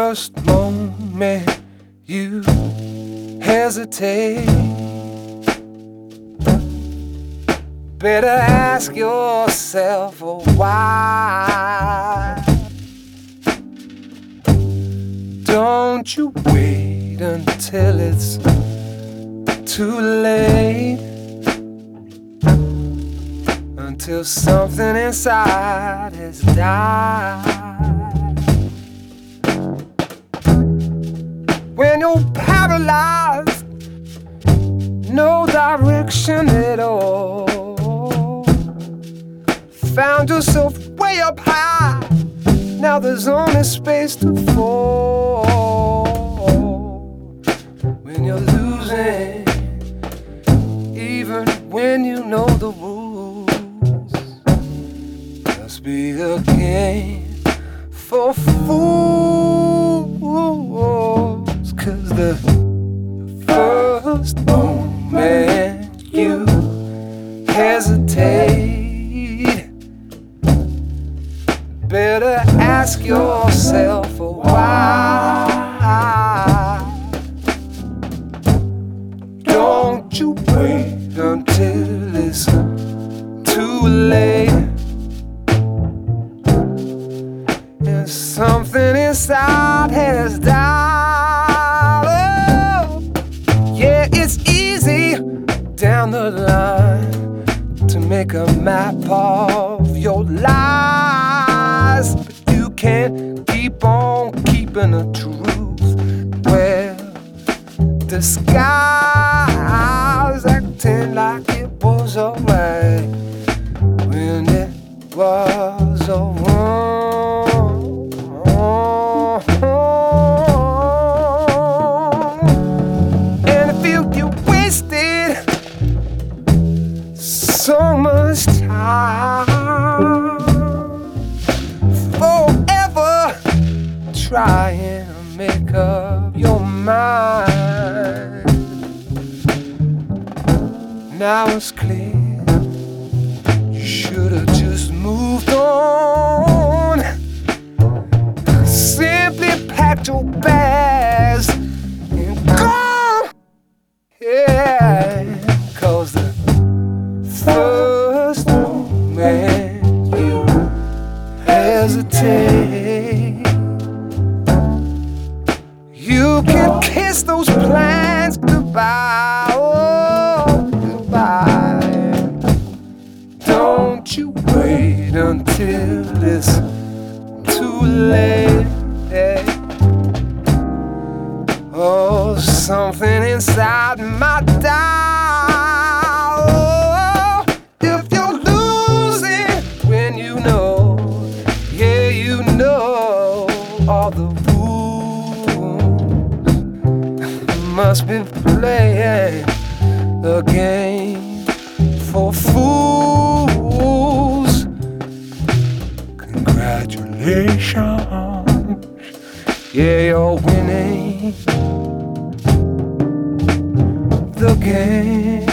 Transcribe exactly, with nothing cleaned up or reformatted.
first moment you hesitate, better ask yourself why. Don't you wait until it's too late, until something inside has died. When you're paralyzed, no direction at all, found yourself way up high, now there's only space to fall. When you're losing, even when you know the rules, must be a game for fools. 'Cause the first moment you hesitate, better ask yourself why. Don't you wait until it's too late, and something inside has died. Oh, yeah, it's easy down the line to make a map of your lies, but you can't keep on keeping the truth. Well, the sky's acting like it was alright when it was wrong. And I feel you wasted so much time, forever trying to make up your mind. Now it's clear you should have just moved on, simply packed your bags and gone. Yeah, 'cause the first moment you hesitate, you can kiss those plans goodbye. Oh, goodbye. Don't you wait until it's too late. Oh, something inside might die. Oh, if you're losing when you know, yeah, you know all the rules, must be playing a game for fools. Congratulations, yeah, you're winning the game.